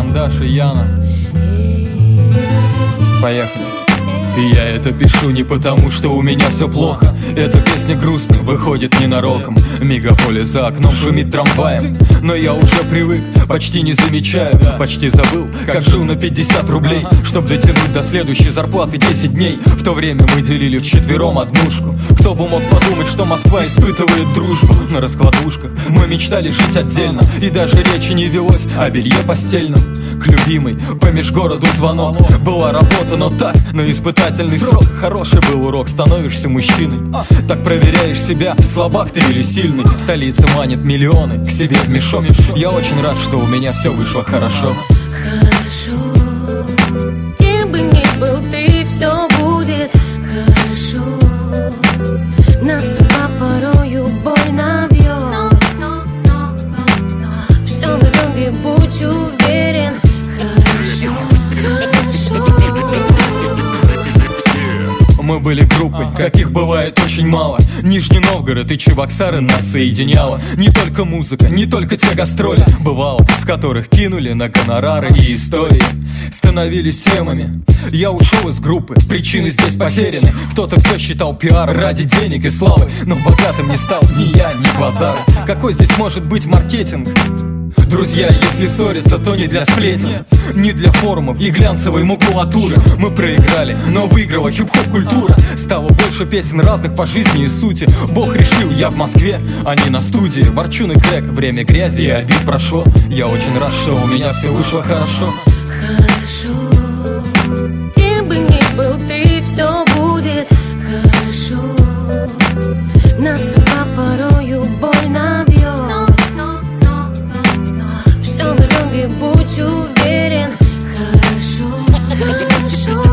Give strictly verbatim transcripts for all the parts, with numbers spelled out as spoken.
Карандаш и Яна. Поехали. И я это пишу не потому, что у меня все плохо. Эта песня грустная, выходит ненароком. Мегаполис за окном шумит трамваем. Но я уже привык, почти не замечаю. Почти забыл, как жил на пятьдесят рублей, чтоб дотянуть до следующей зарплаты десять дней. В то время мы делили вчетвером однушку. Кто бы мог подумать, что Москва испытывает дружбу. На раскладушках мы мечтали жить отдельно, и даже речи не велось о белье постельном. К любимой по межгороду звонок. Была работа, но так, на испытательный срок. Хороший был урок, становишься мужчиной. Так проверяешь себя, слабак ты или сильный. Столица манит миллионы к себе в мешок. Я очень рад, что у меня все вышло хорошо. Хорошо, где бы ни был ты, все будет хорошо. Нас судьба порою больно бьет. Все в итоге будь уверен. Хорошо, хорошо. Мы были группой, каких бывает очень мало. Нижний Новгород и Чебоксары нас соединяло. Не только музыка, не только те гастроли. Бывало, в которых кинули на гонорары и истории. Становились темами. Я ушел из группы, причины здесь потеряны. Кто-то все считал пиаром ради денег и славы, но богатым не стал ни я, ни базара. Какой здесь может быть маркетинг? Друзья, если ссорятся, то не для сплетен, не для форумов и глянцевой макулатуры. Мы проиграли, но выиграла хип-хоп культура. Стало больше песен разных по жизни и сути. Бог решил, я в Москве, а не на студии. Ворчун и крэк, время грязи и обид прошло. Я очень рад, что у меня все вышло хорошо. Хорошо, где бы ни был ты, все будет хорошо. Нас судьба порою больно бьет. Все в итоге будь уверен. Хорошо, хорошо.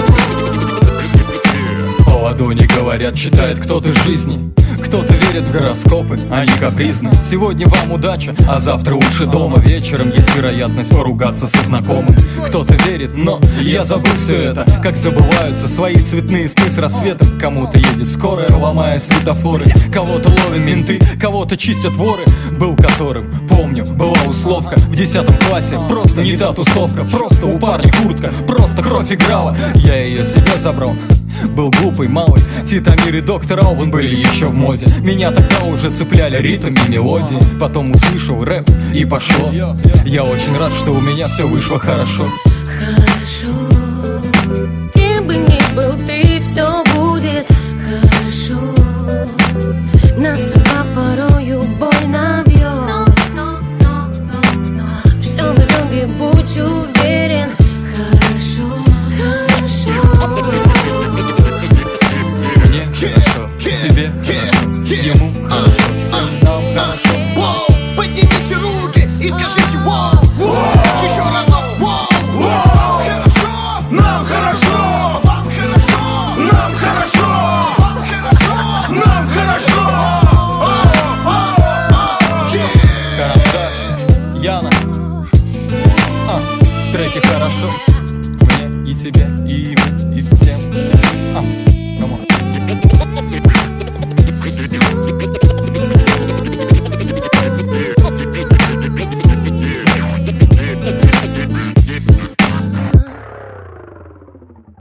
По ладони говорят, читает кто-то жизни. Кто-то верит в гороскопы, они капризны. Сегодня вам удача, а завтра лучше дома. Вечером есть вероятность поругаться со знакомым. Кто-то верит, но я забыл все это. Как забываются свои цветные сны с рассветом. Кому-то едет скорая, ломая светофоры. Кого-то ловят менты, кого-то чистят воры. Был которым, помню, была условка в десятом классе. Просто не та тусовка, просто у парня куртка, просто кровь играла. Я ее себе забрал. Был глупый, малый, Титамир и доктор Албан были еще в моде. Меня тогда уже цепляли ритм и мелодии. Потом услышал рэп и пошло. Я очень рад, что у меня все вышло хорошо. Хорошо, где бы ни был ты, все будет хорошо. Нас судьба порою больно бьет. Все в итоге будь уверен. Хорошо, хорошо. Мне хорошо, тебе хорошо, ему хорошо, всем нам хорошо. Воу, поднимите руки и скажите воу, еще разок воу. Хорошо, нам хорошо, вам хорошо, нам хорошо, вам хорошо, нам хорошо. Карандаш, Яна. А, в треке хорошо, мне и тебе, и ему.